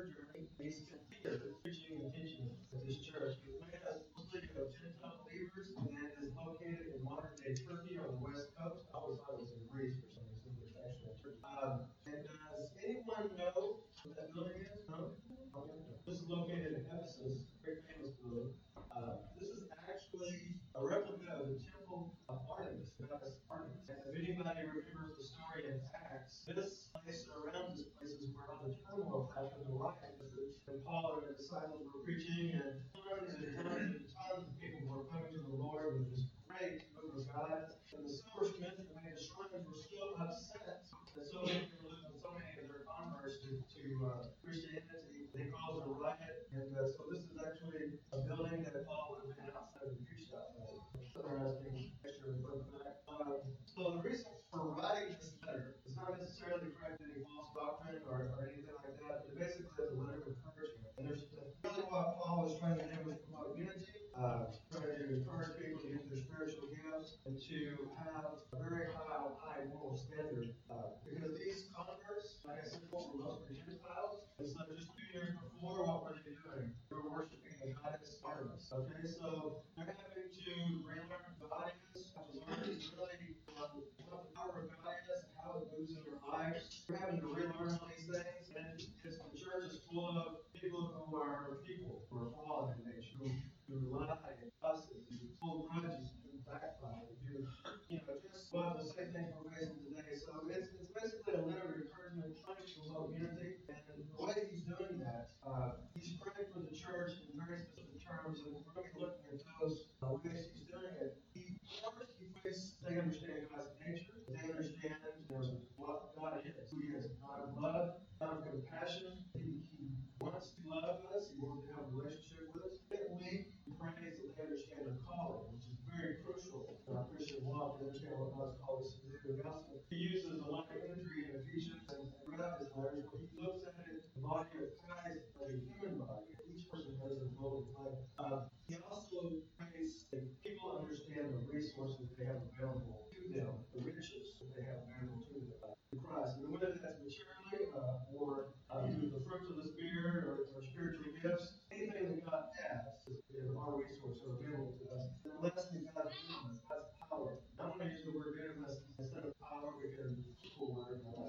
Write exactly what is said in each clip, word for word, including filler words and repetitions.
third journey, he spent years preaching and teaching at this church. It was made up mostly of Gentile believers and is located in modern day Turkey on the west coast. I always thought it was in Greece for some reason, but it's actually in Turkey. Um, and does anyone know what that building is? No? Okay. This is located in Ephesus, very famous building. Uh, this is actually a replica of the temple of Artemis, goddess Artemis. And if anybody remembers the story in Acts, this place around this place is where all the turmoil happened in life. And Paul and the disciples were preaching, and tons and tons and tons of people were coming to the Lord with this great move of God. And the silversmiths that made the shrines were so upset that so many were losing so many of their converts to, to uh, Christianity. They caused a riot, and uh, so this is actually a building that Paul would have been outside of the preached outside. Interesting picture of the back. Um, so the reason for writing this letter is not necessarily to correct any false doctrine or, or anything like that, but basically it's a letter of encouragement. And there's really what Paul was trying to do was promote unity, uh, trying to encourage people to use their spiritual gifts and to have a very high, high moral standard. Uh, because these converts, like I said before, were mostly Gentiles. And so just two years before, what were they doing? They were worshiping the goddess Artemis. Okay, so they're having to relearn who God is, have to learn really um, what the power of God is and how it moves in their lives. They're having to relearn all these things, and because the church is full of people who are people who are fallen in nature, who, who lie and fuss and hold grudges and backfire. You, you know, just what the same thing we're facing today. So it's, it's basically a letter of encouragement, trying to promote unity, and the way he's doing that, uh, he's praying for the church in very specific terms, and we're going to be looking at those uh, ways he's doing it. He first, he first, they understand God's nature. They understand, you know, what God is, who He is. God of love, God of compassion. He, he wants to love us. He wants to have a relationship with us. Secondly, he prays that they understand their calling, which is very crucial in our Christian walk to understand what God's called us to do. And also, he uses a lot of imagery in Ephesians and throughout his letters where he looks at it, the body of Christ as a human body. Each person has a role to play. Uh, he also prays that people understand the resources they have available to them, the riches that they have available to them, uh, to Christ. And whether that's materially uh, or uh, through the fruits of the Spirit or, or spiritual gifts, anything that God has is, is our resource or available to us. And lastly, God's dunamis, God's power. I want to use the word dunamis instead of power because it's a cool word. Uh,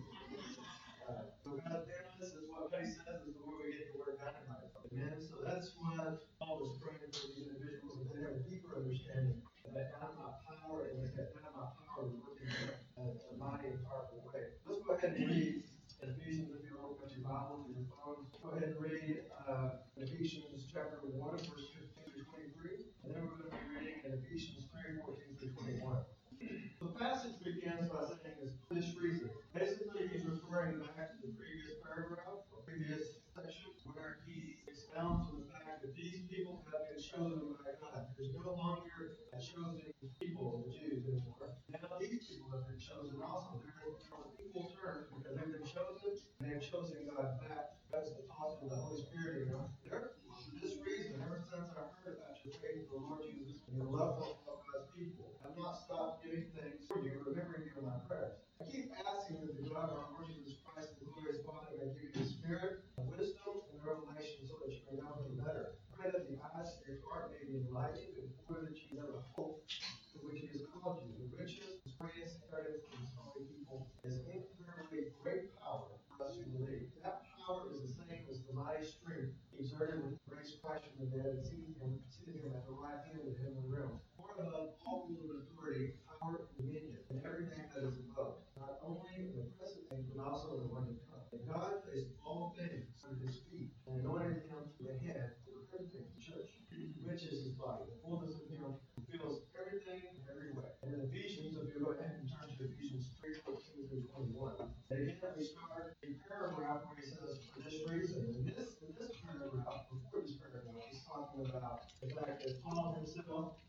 so God's dunamis is what Penny says is the word we get the word dynamite from. Amen. So that's why Paul was praying for these individuals that they have a deeper understanding of that dynamite power and that that dynamite power is working in a, a mighty and powerful way. Let's go ahead and read Ephesians, if you open up your Bible or your phone. Go ahead and read uh, Ephesians chapter one, verse fifteen through twenty-three. And then we're going to be reading in Ephesians three, fourteen through twenty-one. The passage begins by saying this, for this reason. Basically, he's referring back to the previous paragraph, or previous section, where he expounds on the fact that these people have been chosen by God. There's no longer a chosen people, the Jews, anymore. Now these people have been chosen also. They're on equal terms because they've been chosen, and they've chosen God back. That's the possible of the Holy Spirit in them. Therefore, for this reason, ever since I heard about your faith in the Lord Jesus and your love for all God's people, I've not stopped giving thanks for you, remembering you in my prayers. I keep asking that the God of our Lord Jesus Christ, the glorious Father, may give you the spirit of wisdom and revelation so that you may know him better. Pray that the eyes of your heart may be enlightened and for that you know the hope to which he has called you. The riches, the greatest inheritance of his holy people is incomparably great power for us who believe. That power is the same as the mighty strength he exerted when he raised Christ from the dead and seated him, seated him at the right hand of the heavenly realm. Far above all rule and authority, power and dominion, and everything that is above, not only in the present age, but also in the one to come. And God placed all things under his feet and anointed him to the head of everything, the church, which is his body, the fullness of him who fills everything in every way. And in Ephesians, if you go ahead and turn to Ephesians three, fourteen through twenty-one, and again we start a paragraph where he says, for this reason. And this, in this paragraph, before this paragraph, he's talking about the fact that Paul himself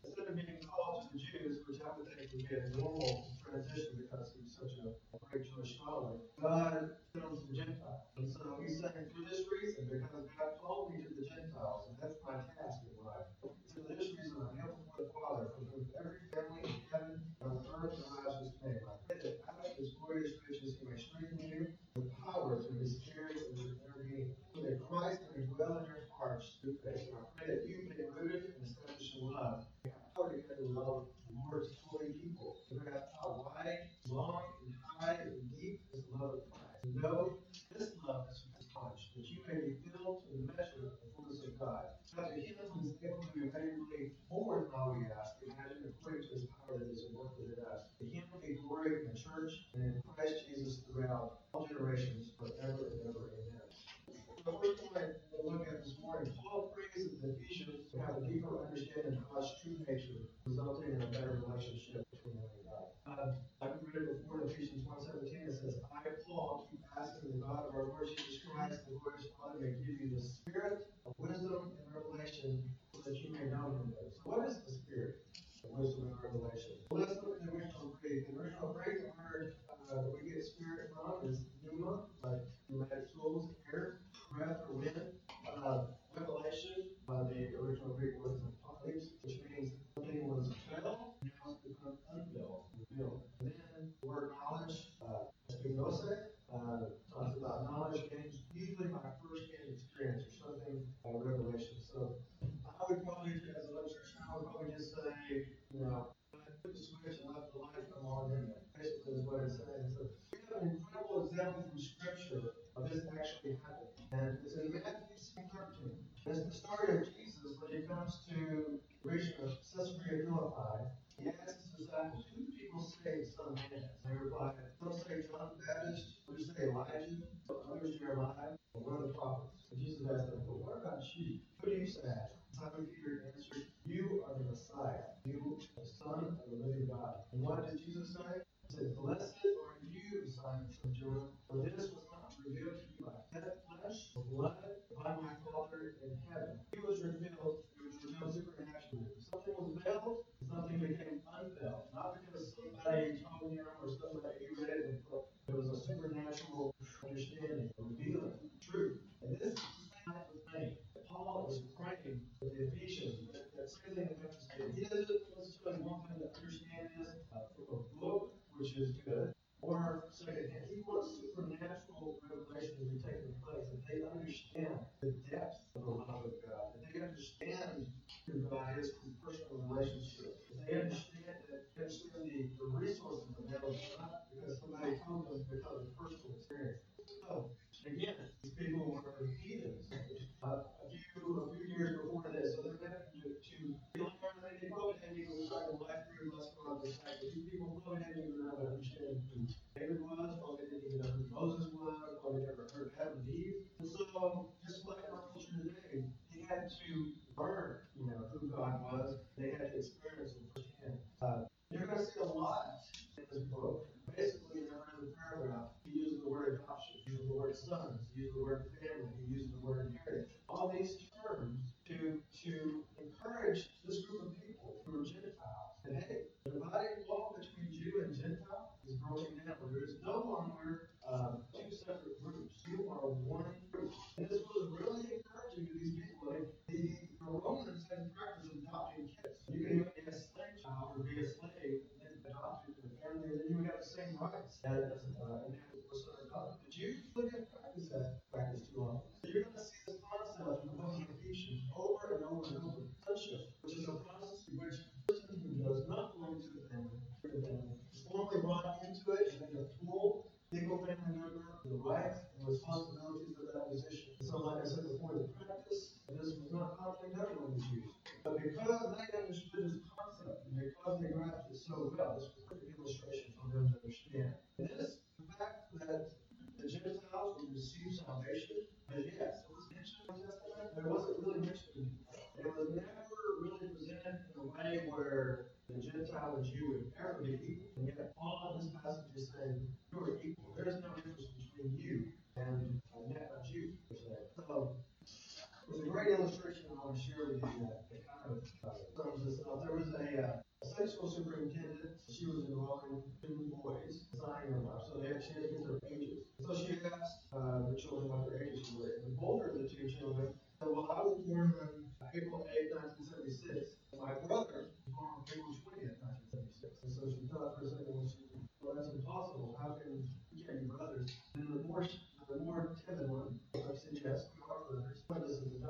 dwell in your hearts through faith. And I pray that you may root and establish in love. How to get to love the Lord's holy people. No matter how wide, long, and high, and deep is the love of Christ. Know this love is much, that you may be filled to the measure of the fullness of God. Now to him who is able to do immeasurably more than all we ask, imagine according to his power that is at work within us. To him be glory in the church and in Christ Jesus throughout all generations, forever and ever. Amen. The first point we'll look at this morning, Paul prays that the Ephesians would have a deeper understanding of God's true nature, resulting in a better relationship between them and God. Uh, I've read it before in Ephesians one seventeen. It says, I, Paul, keep asking the God of our Lord Jesus Christ, the glorious Father, may give you the spirit of wisdom and revelation so that you may know him better. So what is the spirit of wisdom and revelation? Well, let's look at the original Greek. The original Greek word uh, that we get spirit from is pneuma, like pneumatic tools, air, breath, or wind. Uh, revelation, uh, the original Greek word is apocalypse, which means something was veiled, now it's become unveiled, revealed. And then the word knowledge, uh, epignosis, uh, talks about knowledge gained usually by first-hand experience or something, uh, revelation. So I would probably, as an electrician, I would probably just say, you know, I put the switch and left the light come on in there. Basically is what it's saying. So we have an incredible example from Scripture of this actually happening. And it's in Matthew six thirteen. It's the story of Jesus when he comes to the region of Caesarea Philippi. He asks his disciples, who do people say the Son of Man is? They reply, some say John the Baptist, others say Elijah, others Jeremiah, or one of the prophets. And Jesus asked them, but what about you? Who do you say I am? Simon Peter answered, you are the Messiah, you the Son of the living God. And what did Jesus say? He said, blessed are you, Simon son of Jonah, for this was not revealed to you by flesh or blood, but by my Father in heaven. He was revealed, it was revealed supernaturally. Something was veiled, something became unveiled. Not because somebody told you or somebody you read it and thought it was a supernatural understanding, a revealing truth. And this is the same type of thing. Paul is praying for the Ephesians. That, that same thing that he doesn't necessarily want them to understand this uh, from a book, which is good, or secondhand. He wants supernatural revelation to be taking place, that they understand the depth of the love of God, that they understand who God is through personal relationship, that they understand that they understand the, the resources available, not because somebody told them, because of personal experience. So, again, these people were heathens. Uh, a few a few years before this, so they're having to, to learn that they probably didn't even start the life through less on the fact that these people probably didn't even have an understanding who David was, probably didn't even know who Moses was, probably never heard of Adam and Eve. And so, just like our culture today, they had to learn, you know, who God was. They had to experience it firsthand. Uh, you're going to see a lot in this book. Basically, in every paragraph, he uses the word adoption, he uses the word sons, he uses the word family, he uses the word inheritance. All these terms to to encourage this group of people who are Gentiles. And hey, the dividing wall between Jew and Gentile is broken down. There is no longer uh, two separate groups. You are one group. And this was really encouraging to these people. Like the, the Romans had the practice of adopting kids. You can even be a slave child or be a slave and then adopt into the family, and then you would have the same rights as uh, an actual son or daughter. The Jews didn't practice that practice too often. So you're going to see this concept in the book of Ephesians over and over and over. Sonship, which is a process in which a person who does not belong to the family, to the family is formally brought into it and a full legal family member, the rights and responsibilities of that position. So, like I said before, the practice of this was not common in everyone was used. But because they understood this concept, and because they grasped it so well, this was a perfect illustration for them to understand. And this, the fact that the Gentiles would receive salvation, and yes, it was mentioned in the Testament, but it wasn't really mentioned. It was never really presented in a way where the Gentile and Jew would ever be equal. And yet, Paul in this passage is saying, you are equal. There is no difference between you and a Jew, per se. So, there's a great illustration I want to share with you that, that kind of uh, sums this up. There was a, uh, a Sunday school superintendent. She was enrolling two boys, signing them up. So they had, she had to get their ages. So she asked uh, the children what their ages were. And the older of the two children said, well, I was born on April eighth, nineteen seventy-six. And my brother was born on April twentieth, nineteen seventy-six. And so she thought for a second, well, she, well that's impossible. How can you can't be brothers? And the more, the more timid one said, yes, we are brothers. But this is the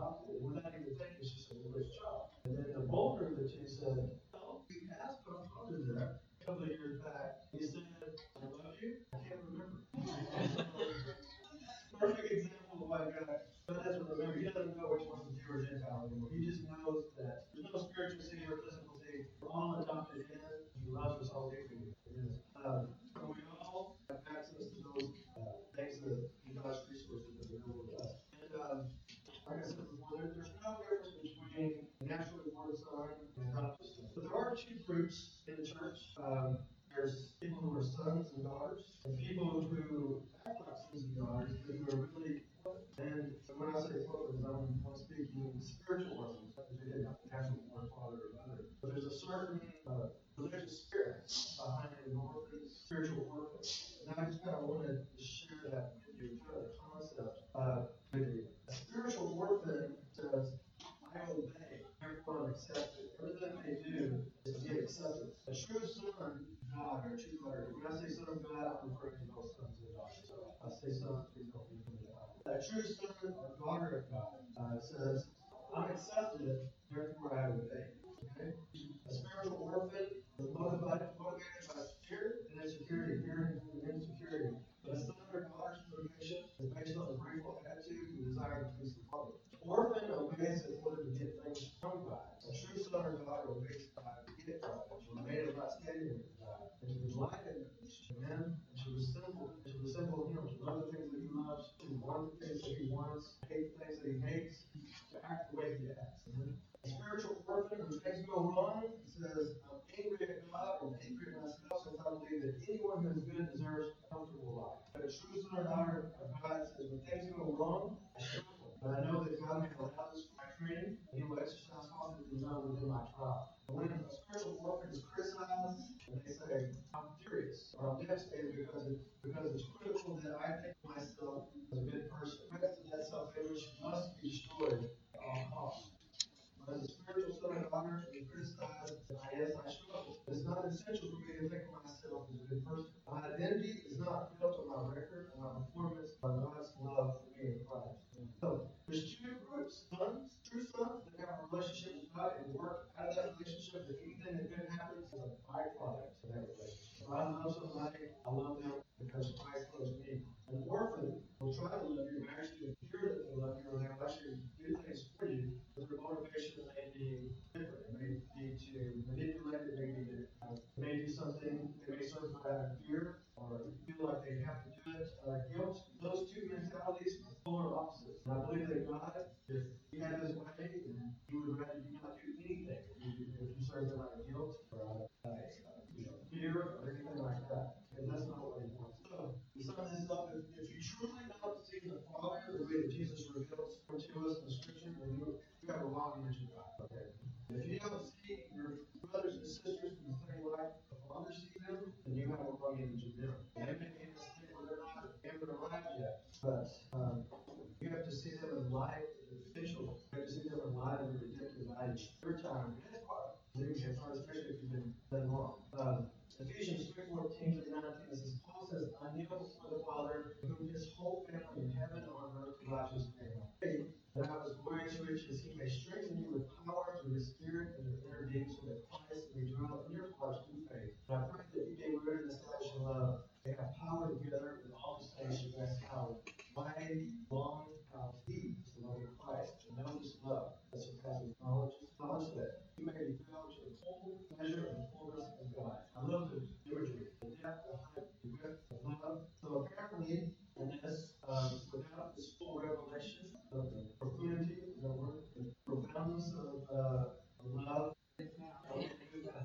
white guy, but doesn't remember, he doesn't know which one's a Jew or Gentile anymore. He just knows that there's no spiritual city or physical city. We're all adopted in. He loves us all equally. Um, and we all have access to those uh, things that God's resources that are available to us. And um, like I said before, there, there's no difference between naturally born son and adopted son. But there are two groups in the church. Um, there's people who are sons and daughters, and people who act like sons and daughters, but who are really. And when I say orphans, I'm, I'm speaking spiritual orphans, because they didn't have a natural born father or mother. But there's a certain uh, religious spirit behind an orphan, spiritual orphan. And I just kind of wanted to share that with you, kind of the concept uh, with you. A spiritual orphan says, I obey, therefore I'm accepted. Everything they do is to get acceptance. A true son of God or true daughter. When I say son of God, I'm referring to both sons and daughters. So I say son, please don't be from God. A true son or daughter of God uh, says, I'm accepted, therefore I obey. Okay? A spiritual orphan is motivated, motivated by fear and insecurity, fear and insecurity. But a son or daughter's motivation is based on a grateful attitude and desire to please the Father. Orphan obeys in order to get things from God. A true son or daughter obeys God to get God, to remain in right standing with God, and to delight in Him, amen, and to resemble, to resemble Him, to love the things that He loves, to want the things that He wants, hate the things that He hates, to act the way He acts. Amen. A spiritual orphan, when things go wrong, says, I'm angry at God and angry at myself, since I believe that anyone who is good deserves a comfortable life. But a true son or daughter of God says, when things go wrong, I struggle. But I know that God may allow this for my training, and He will exercise confidence and love within my trial. But when a spiritual orphan is criticized, and they say, I'm furious, or I'm devastated because, it, because it's critical that I think of myself as a good person. The rest of that self-image must be destroyed at all costs. As a spiritual son or daughter, to be criticized, yes, I struggle. It's not essential for me to think of myself as a good person. My identity is not built on my record and my performance, but God's love for me in Christ. So, there's two groups: sons, true sons that have a relationship with God and work out of that relationship, that anything that good happens is a byproduct of that relationship. If I love somebody, I love them because Christ loves me. An orphan will try to love you, and actually hear that they love you, and they'll actually do things for you, but their motivation may be different. It may be to manipulate, it may be to uh, may do something, they may serve out of fear, or feel like they have to do it out of guilt. Those two mentalities are polar opposites. And I believe that God, if He had His way, then He would rather you not do anything if you, if you serve Him out of guilt or out of uh, you know, fear or anything like that. Because that's not what He wants. So, to sum this up, if, if you truly don't see the Father the way that Jesus reveals to us in the Scripture, then you, you have a wrong image of God. Okay? If you don't see your brothers and sisters in the same light the Father sees them, then you have a wrong image of them. They may be in a state where they're not able to arrive yet, but um, you have to see them in light of the potential. You have to see them in light of the redemptive value. Your time, and it's hard. It's hard, especially if you've been done wrong. Um, Ephesians three fourteen to nineteen, it says, Paul says, I kneel before the Father, whom His whole family in heaven and on earth belongs to His name. That out of His glorious riches He may strengthen you with power through His Spirit and your inner being, so that Christ may dwell in your hearts through faith. And I pray that you may rooted and established in love, they have power together with all the saints to rest how mighty, long, how deep is the love of Christ, to know this love that surpasses knowledge, knowledge that you may be filled to the full measure of the fullness of God. I love the imagery, the depth, the height, the width, the love. So apparently, in this, um, without this full revelation of the profundity of the word, the profoundness of uh, love, it's not going to be filled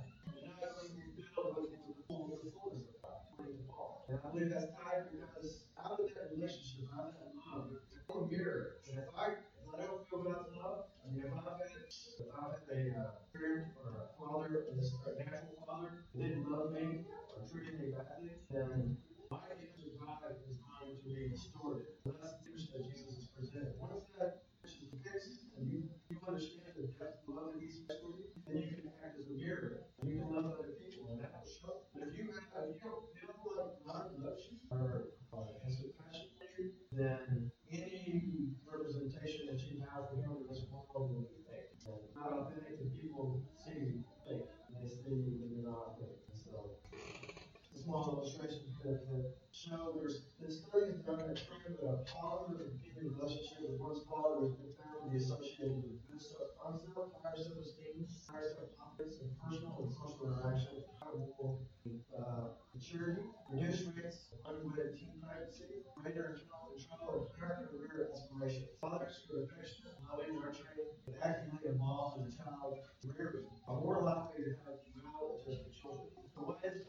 with the full the fullness of God, according to Paul. And I believe that's tied because out of that relationship, out of that love, there's a mirror. And if I if I don't feel God's love, I mean, if I've had if I've had a uh, parent or a father, or this or a natural father who didn't love me or treated me badly, then my image of God is going to be distorted. So that's the image that Jesus is presented. Once that image is fixed and you, you understand the depth of love that He's for you, then you can act as a mirror. And you can love other people, and that will show. But if you, if you don't feel like God loves you or uh, has compassion for you, then any representation that you have for Him in this world will be fake. And it's not authentic, and people see fake, and they see that you're not authentic. And so, a small illustration to, to show there's been studies done that prove that a positive and human relationship one's father has been found to be associated with good self-concept, higher self-esteem, higher self-confidence, and personal and social interaction, higher moral uh, maturity, reduced rates of unwedded teen pregnancy, greater internal control, and higher career aspirations. Fathers who are affectionate, loving, nurturing, and actively involved in the child's rearing are more likely to have well-adjusted children. So what is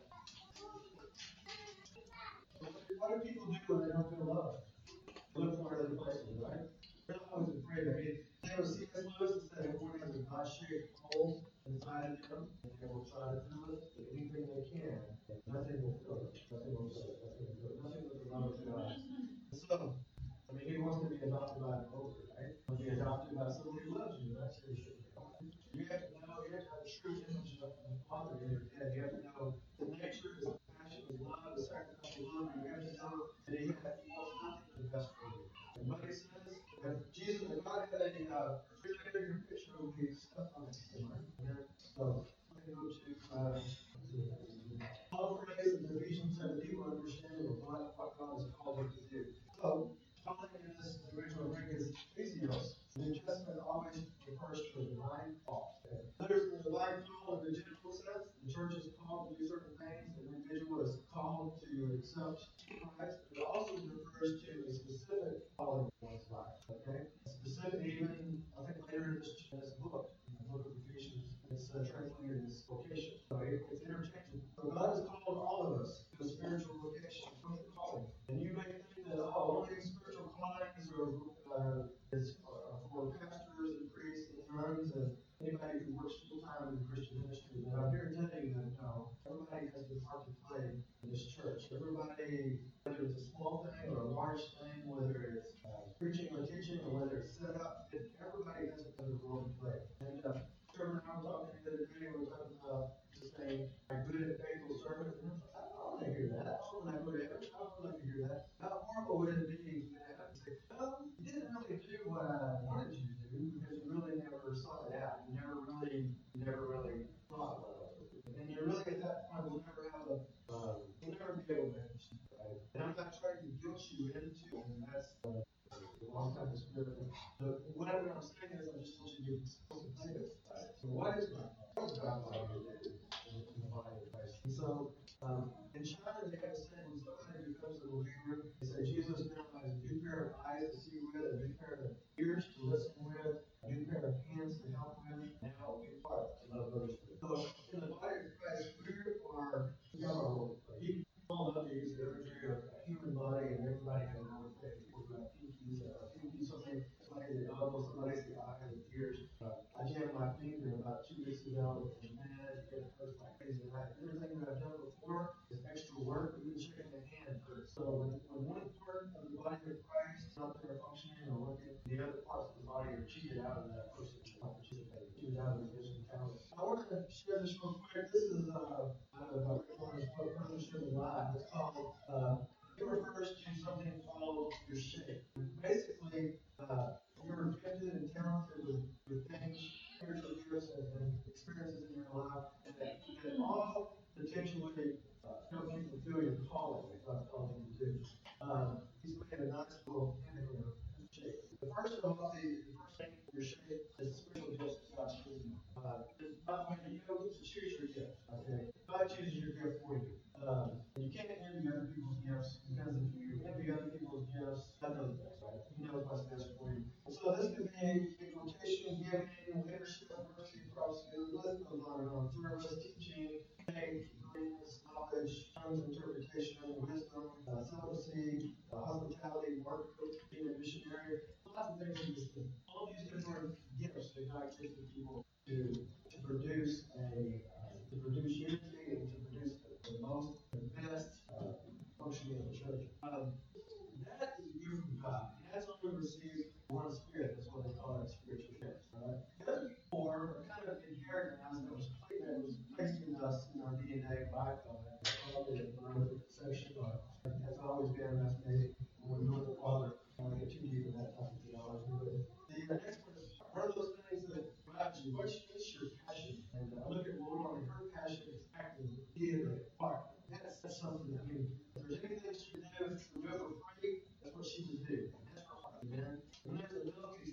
what do people do when they don't feel loved? They look for other places, right? They're not always afraid of it. They will see us Lewis and say everyone has a God-shaped hole inside of them, and they will try to fill it with anything they can, and nothing will fill it. Nothing will fill it. Nothing will fill it. Nothing will love of God. So, I mean, he wants to be adopted by an older, right? To be adopted by someone who loves you. That's who you should be. You have to know, you have to have a true image of the Father in your head. You have to know the nature, his passion, his love, his sacrificial love. You have to know that he, had, he wants nothing but the best for you. And what he says, if Jesus, if God had a uh, refrigerator picture of the stuff on it, right? So, let me go to, uh, Paul prays in Ephesians seven, people understanding of what, what God has called them to do. So, calling in this original Greek is ecclesios. The New Testament always refers to a divine call. Okay? There's the divine call in the general sense. The church is called to do certain things. The individual is called to accept Christ. It also refers to a specific calling in one's life. Okay? Specific, even I think later in this, in this book, in the book of Ephesians, it's uh, translated as vocation. So it, it's interchangeable. So God has called all of us to a spiritual vocation, spiritual calling. And you may think that oh, only spiritual callings are uh, is uh, for pastors and priests and nuns and anybody who works full time in the Christian ministry. But I'm here to tell you that no, everybody has a part to play in this church. Everybody, whether it's a small thing or a large thing, whether it's uh, preaching or teaching or whether it's set up, it, everybody has a role to play. And uh, Trevor and I were talking the other day, we were talking about just saying, I'm good and faithful servant. And I don't want to hear that. I don't want to go to heaven. I don't want to hear that. How horrible would it be to have to say, well, you didn't really do what I wanted you to do because you really never sought it out. You never really, you never really thought about it. And you really at that point will never have a, um, you'll never be able to manage it, right? And I'm not trying to guilt you into, and that's uh, the wrong type of spirit. The, what I'm saying is, I just want you to be consider. So what is God? What is God like in the body of Christ? And so, um, in China, they have a saying when somebody becomes a believer, they say Jesus now has a new pair of eyes to see with, a new pair of ears to listen with, a new pair of hands to help with, and a new heart to love others with. So, in the body of Christ, we are, we have our role to play. You all love to use the imagery of a human body, and everybody has a role to play. People who have pinkies, uh, pinkies, something like the elbow, somebody's the eye, the ears. Uh, I jammed my finger about two weeks ago, and man, it hurts like crazy. And I, everything that I've done before is extra work. Even shaking the hand hurts. So when, when one part of the body of Christ is not there functioning or working, the other parts of the body are cheated out of that person. Participating, cheated out of the gifts and talents. I want to share this real quick. This is uh, out of uh, Rick book, Partnership with God. It's called. Uh, it refers to something called your shape. Basically, uh, you're gifted and talented with, with things, spiritual gifts and, and experiences in your life, and that, that all potentially uh, help you fulfill your calling that God called you to do. Um, he's made a nice little pentagram shape. The first of all, the, the first thing your shape is spiritual gifts that God's given you. Uh, by the way, you don't get to choose your gift. Okay, God chooses your gift for you. Um, and you can't envy other people's gifts because if you envy other people's gifts, that doesn't best, right? He knows what's best for you. And so this could be exhortation, giving, leadership, mercy, prosperity, the list goes on and on. Service, teaching, faith, greatness, knowledge, tongues, interpretation, wisdom, uh, celibacy, uh, hospitality, marketing, being a missionary. Lots of things in this thing. All these different gifts that God gives to people to to produce a uh, to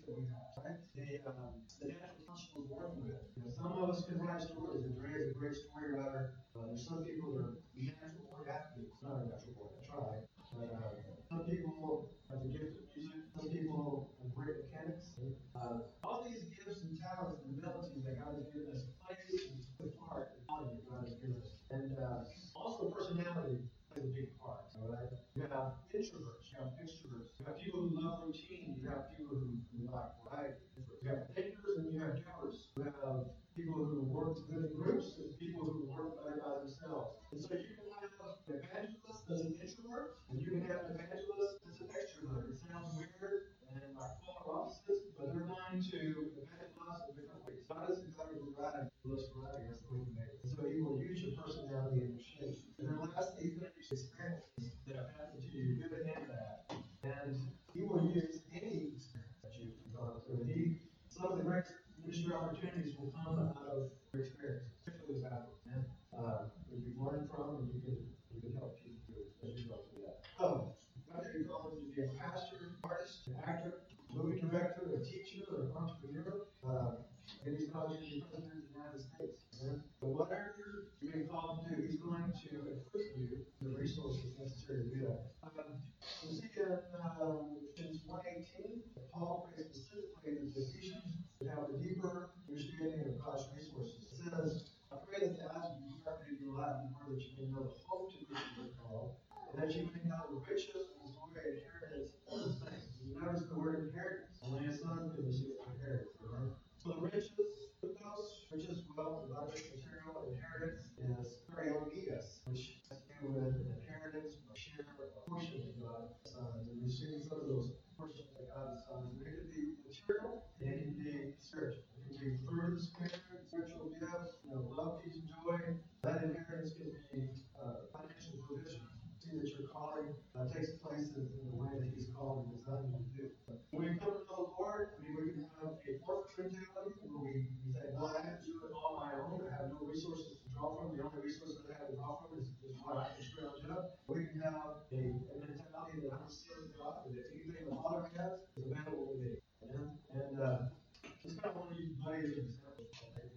that we have, right? The, um, the natural council was working with. You know, some of us can write stories, and Dre is a great story writer. Uh, there's some people that are natural born athletes, not a natural born, I try. But, uh, some people have the gift of music, some people have great mechanics. Uh, all these gifts and talents and abilities that God has given us plays a part in all that God has given us. And, uh, also personality plays a big part, all right? You have introverts, you have extroverts, you have people who love routine, you have people who, who like variety. You have thinkers and you have doers. You have people who work good in groups and people who work better by themselves. And so you can have an evangelist as an introvert, and you can have an evangelist as an extrovert. It sounds weird and like polar opposites, but they're going to evangelize in different ways. God is the God of variety. Less variety is the way to make it. So he will use your personality and your shape. And then lastly, he's going to use experiences that have happened to you, good and bad. And he will use any experience that you've gone through. And he, some of the great ministry opportunities will come out of your experience, especially the bad ones. And uh, that you learn from, and you can you can help people through as you go through that. So, whether you're going to be a pastor, artist, an actor, movie director, a teacher, or an entrepreneur, uh, and he's called you to be president of the United States. Amen? But whatever you're being called to do, he's going to equip you with the resources necessary to do that. Um, we see in um, Ephesians one eighteen, Paul prays specifically that the Ephesians would have a deeper understanding of God's resources. It says, I pray that as you sharpen your Latin word, that you may know the hope to which you are called, and that you may know the riches and glory and inheritance of the saints. You notice the word inheritance. Only a son can receive inheritance, right? So the riches, those riches, wealth, abundance, material, inheritance is perionias, which has to do with an inheritance, a share, a portion of God's sons, and receiving some of those portions of God's sons. And it can be material, and it can be spiritual. It can be through the Spirit, spiritual gifts, you know, love, peace, and joy. That inheritance can be uh, financial provision. See that your calling uh, takes place in, in the way that He's called and designed you to do. When we come to know the Lord, I mean, we can have a forfeit mentality where we, we say, well, I have to do it all my own. I have no resources to draw from. The only resources I have to draw from is, is what I can scrounge up. We can have a, a mentality that I'm a son of God, and that anything the Father has is available to me. Amen? And uh, just kind of want to use money as an example.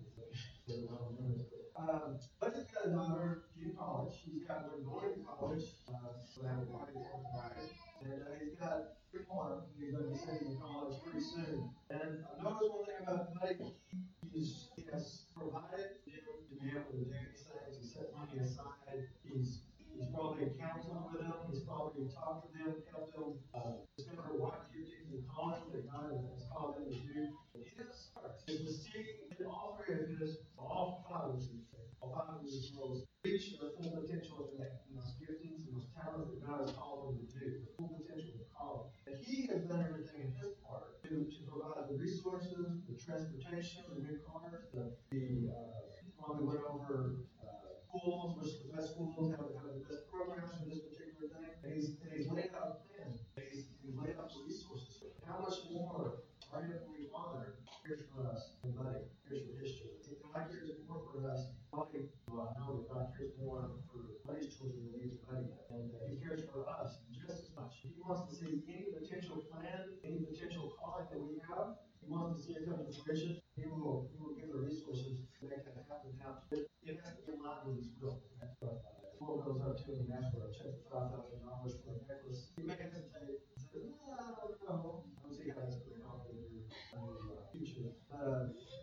Um, but he's got a daughter in college. He's got one going to college. Uh, so they have a party for Friday. And uh, he's got three more. He's going to be sending to college pretty soon. And I noticed one thing about Buddy. He's, he has provided him to be able to do these things. He set money aside. He's He's probably counseled with them. He's probably talked to them, helped them uh, discover what giftings and calling that God has called them to do. And his heart is to see in all three of his, all five of his, all five of his roles, reach their full potential in that, in those giftings and those talents that God has called them to do, the full potential of the calling. And he has done everything in his part to, to provide the resources, the transportation, the new cars, the, the uh, while we went over uh, schools, which the best schools have, have the best programs for this particular thing. And he's, and he's laid out a plan. And he's, he's laid out the resources. How much more our Heavenly Father cares for us than money, cares for history. If God cares more for us, money, well, I know that God cares more for money's children than he is money. And uh, he cares for us just as much. He wants to see any potential plan, any potential calling that we have. He wants to see it come to fruition. He will, he will give the resources to make that happen. Now, it, it has to be in line with his will. That's what uh, Paul goes up to him and asks for a check for five thousand dollars for a necklace. He may hesitate and say, well, I don't know. I don't see how that's going to help in your, in your uh, future. But uh,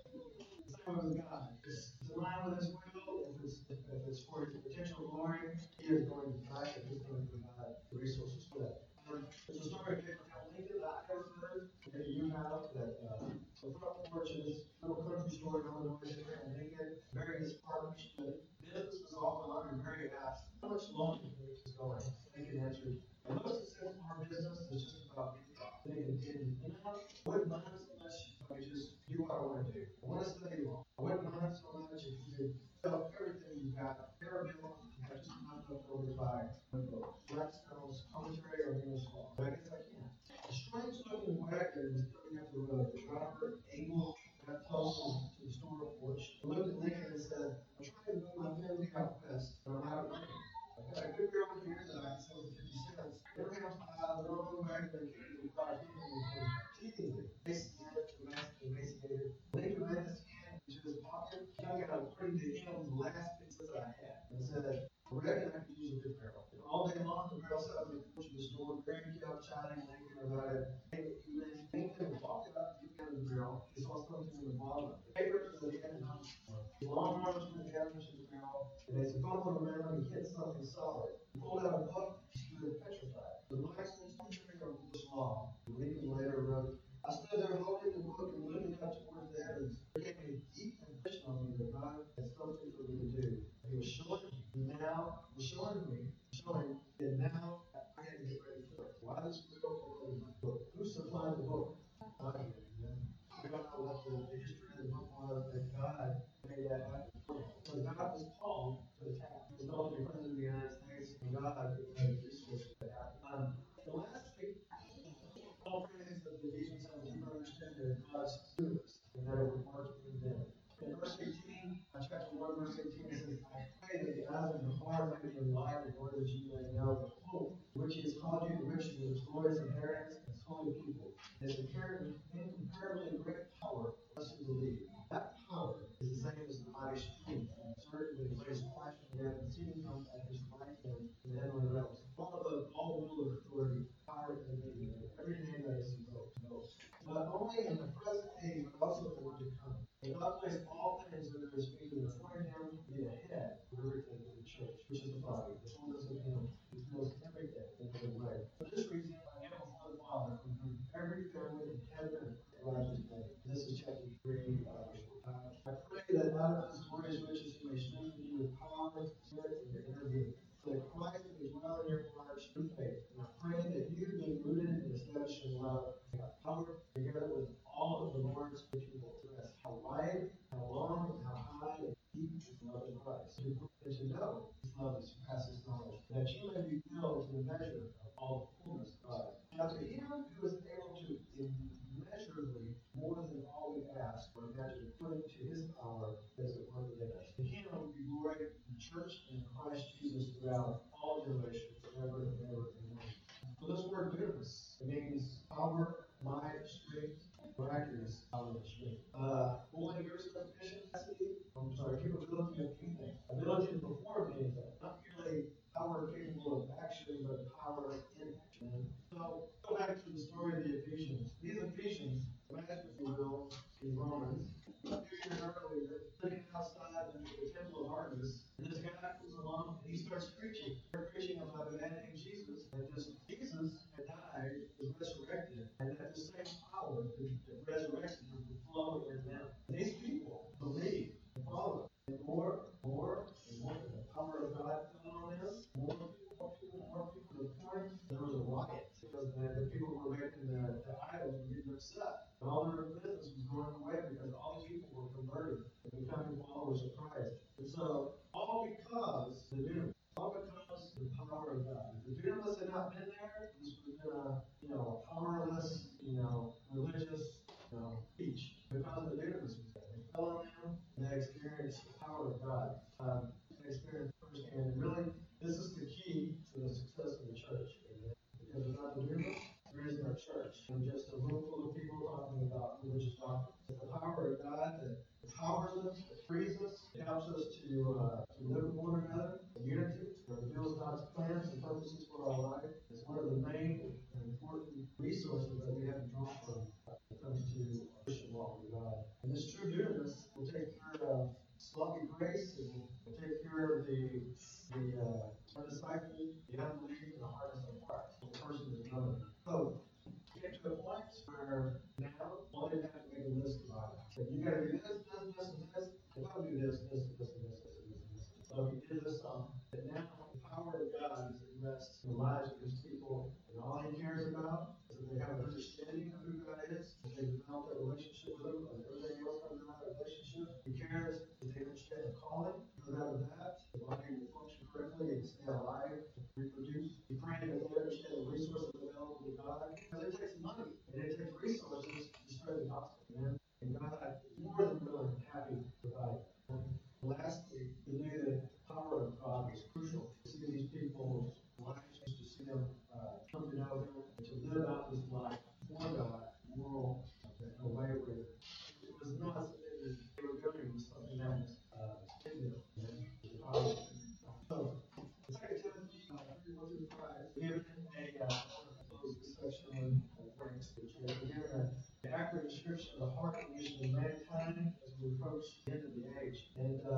the same with God. It's in line with his will. If it's, if it's for his potential glory, he is going to provide it. He's going to provide the resources for that. Um, there's a story of Abraham Lincoln that I have heard, maybe you have, that uh, the front porch of this little country store in Illinois, Abraham Lincoln, various partners, but business was all going, and Mary asked, how much longer can this going? Lincoln answered, and most of the our business is just about income. Lincoln continued, you know, I wouldn't mind so much if I could just do what I want to do. I want to study law. I wouldn't mind so much if you could sell everything you got, parable, you have just enough left over to buy Blackstone's commentary on English law. But I guess I can't. A strange looking wagon was coming up the road. The driver, Abel, got close to the store porch. He looked at Lincoln and said, I'm trying to move my family out west, but I'm out of money. I've got a good girl here that I can sell for fifty cents. Abraham's uh, the wrong wagon that came to buy him from teething me. They long arms went down into his mouth, and as he fumbled around, he hit something solid. He pulled out a book, he stood petrified. The license of this law, reading later wrote, I stood there holding the book and looking up towards the heavens. There came a deep impression on me that God had something for me to do. He was showing me now, was showing me, showing that now I had to get ready for it. Why this book? Who supplied the book? God did. We don't know what the, the history of the book was, but God made that happen. So God was called to attack. He was called to be president of the United States, and God made resources for that. Um, the last thing, Paul prays that the Ephesians have a deeper understanding of God's goodness, and that it would work in them. In verse eighteen, uh, chapter one, verse eighteen, it says, I pray that the eyes of your heart may be enlightened, in order that you may know the hope which He has called you to riches of His glorious inheritance as holy people. His incomparably great power for us who believe. That power is the same as the mighty stream, certainly plays flashing down and seeing Him at His right hand in the heavenly realms. All above all rule and authority, power and dominion, every name that is invoked. Not only in the present age, but also in the one to come. And God placed all things under His feet and appointed Him to be the head of everything in the church, which is the body, the fullness of Him, who fills everything in every way. For this reason, I am before the Father, from whom every family in heaven and earth is named. This is chapter three, uh, verse four. I pray that out of His glorious riches He may strengthen you with power, spirit, and your inner being, so that Christ may dwell in your hearts through faith. And I pray that you, being rooted and established in love, have power together with all of the Lord's people to rest how wide, how long, and how high, and deep is the love of Christ. And to know His love that surpasses knowledge, that you may be filled to the measure of all the fullness of God. Now to Him who is able to immeasurably more than all we ask or imagine, according to His power that is at work within us. To Him be glory in the church and in Christ Jesus throughout all generations, forever and ever. Amen. So this word dunamis, it means power, might, strength, miraculous power and strength. Uh, fully yours sufficient capacity, I'm sorry, capability of anything. Ability to perform anything. Not merely power capable of action, but power in action. So go back to the story of the Ephesians. These Ephesians, imagine if you will, in Romans, a few years earlier, sitting outside in the temple of Artemis, and this guy comes along and he starts preaching. They're preaching about a man named Jesus, and this Jesus had died, was resurrected, and that the same power that, that resurrected him would flow in them. And these people believe and follow. And more, more, and more, the power of God fell on them. More people, more people, more people. To the point there was a riot because the, the people were making the, the idols and getting upset. And all their business was going away because all these people were converted and becoming followers of Christ. And so, all because the dunamis, all because the power of God. If the dunamis had not been there, this would have been a, you know, a powerless, you know, religious, you know, speech. Because the dunamis was there. They fell on them and they experienced the power of God. Um, they experienced firsthand. And really, this is the key to the success of the church. Amen. Because without the dunamis, there is no church. And just a room full of people talking about religious doctrine. It's the power of God that empowers us, that frees us, it helps us to, uh, to live with one another in unity, that reveals God's plans and purposes for our life. It's one of the main and important resources that we have to draw from when it comes to our Christian walk with God. And this true dunamis will take care of sloppy grace, and will take care of the the uh, undiscipled, the unbelief, and the hardness of heart. The person is known. So, get to a point where now all they have to make a list of items. So you got to do this, this, this, and this. If I do this, this, this, and this, this, and this, and this. So he did this song. And now the power of God is at rest in the lives of his people. And all he cares about is that they have an understanding of who God is, that they develop that relationship with him, and everything else comes out of that relationship. He cares that they understand the calling. Comes out of that, the body will function correctly and stay alive, reproduce. He prayed that they understand the resources available to God. Because it takes money and it takes resources to spread the gospel. Amen. And God is more than willing and happy to provide. And lastly, we knew that the power of God was crucial to see these people's lives, to see them uh, come to know Him, and to live out this life for God, moral, in a way where it was not something that they were doing, it was something that was uh, in them. Um, so, Second Timothy uh, three, one through five, given a uh, close this section of ranks, which we have given an accurate description of the heart condition of mankind as we approach the end of the age. And uh,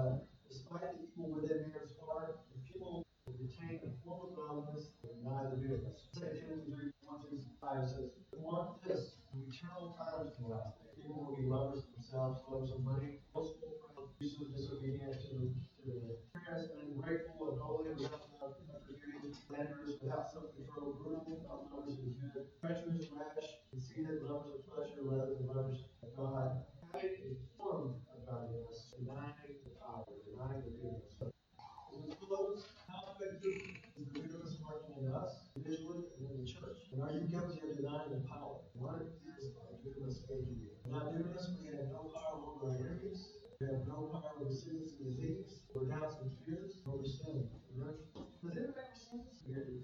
themselves, love some money, also usually disobedient to, to the parents, ungrateful and holy, without love, forgiving, slanderers, without self-control, brutal, without lovers of good, treacherous, rash, conceited, lovers of pleasure rather than lovers of God, having a form of godliness, denying the power, denying the goodness. As we close, how effective is the goodness working in us, individually and in the church? And are you guilty of denying the power? What is our goodness making you? Without goodness, we have no power over our enemies. We have no power over sickness and disease, over doubts and fears, over sin. Does anybody ever seen this?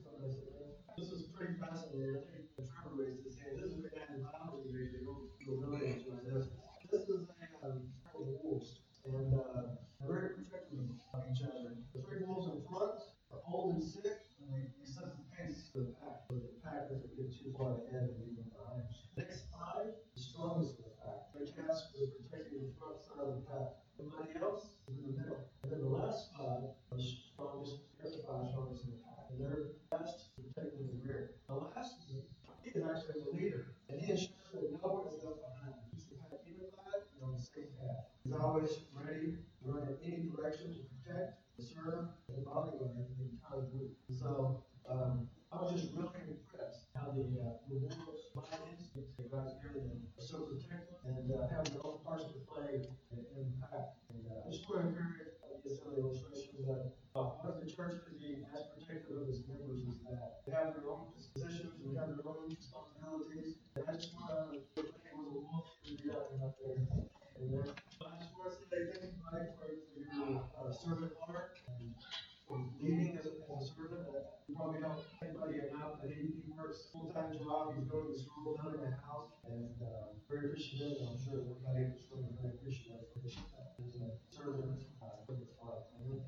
This is pretty fascinating. I think the Trevor raised his hand. This is a guy in the Bible reading. You'll, you'll really enjoy this. This is a um, pack of wolves, and uh, they're very protective of each other. The three wolves in front are old and sick, and they, they set the pace for the pack, so the pack doesn't get too far ahead and leave them behind. Next five, the strongest of the pack. Their tasks are protecting the front side of the pack. Everybody else is in the middle. And then the last five are the strongest, the five strongest in the pack. And they're best protecting the rear. The last one, he is actually the leader. And he ensures that no one is left behind. He's the pack unified and on the same path. He's always ready to run in any direction to protect, to serve, and bodyguard the entire group. So, um, I was just really impressed how the, uh, the wolves, my instincts that God's given them, are so protective and uh, have their own parts to play in, in the pack. And uh, I just want to encourage uh, this other illustration that uh, part of the church to be as protective of its members as that. They have their own positions, we have their own responsibilities. And I just want to put a little wolf to be out there. And then, so I just want to say thank you, Mike, for, for your uh, servant heart and for leading as a, as a servant. Uh, you probably don't anybody enough that he, he works a full-time job. He's going to school, not in the house, and uh, very appreciative. I'm sure everybody in this room is very appreciative for his uh, his, uh, servant uh, for his heart.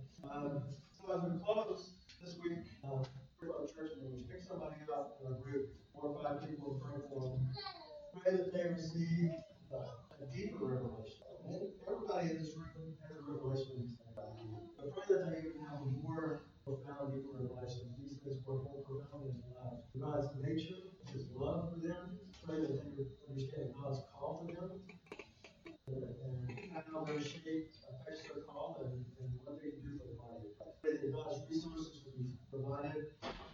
Um, so as we close this week, uh, for our church members, pick somebody out in our group, four or five people, and pray for them. Pray that they receive uh, a deeper revelation. And everybody in this room has a revelation. But pray that they even have a more profound, deeper revelation. These things were more profound in uh, God's nature, His love for them. Pray that they would understand God's call for them, and, and how their shape affects their call, and, and what they can do for the body. Pray that God's resources will be provided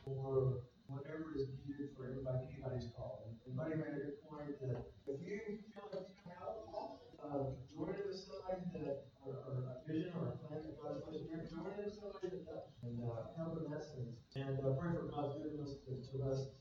for whatever is needed for everybody, anybody's call. And Buddy made a good point that if you feel like you can help, uh, join in with somebody that, or, or a vision or a plan that God's put in there, join in with somebody that does, and uh, help in that sense. And uh, pray for God's goodness to, to us